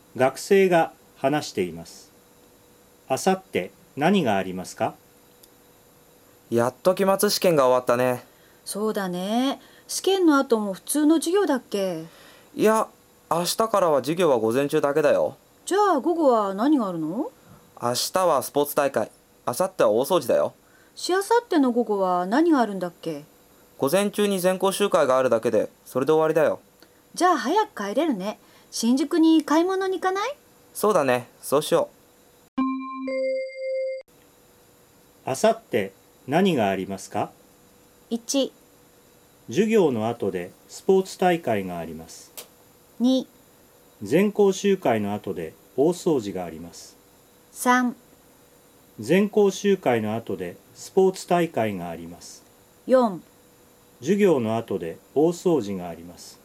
学生が話しています。あさって何がありますか？ やっと期末試験が終わったね。 そうだね。試験の後も普通の授業だっけ？ いや、明日からは授業は午前中だけだよ。 じゃあ午後は何があるの？ 明日はスポーツ大会。明後日は大掃除だよ。 しあさっての午後は何があるんだっけ？ 午前中に全校集会があるだけで、それで終わりだよ。 じゃあ早く帰れるね。新宿に買い物に行かない？ そうだね、そうしよあさって何がありますか？ 1、 授業の後でスポーツ大会があります。 2、 全校集会の後で大掃除があります。 3、 全校集会の後でスポーツ大会があります。 4。 授業の後で大掃除があります。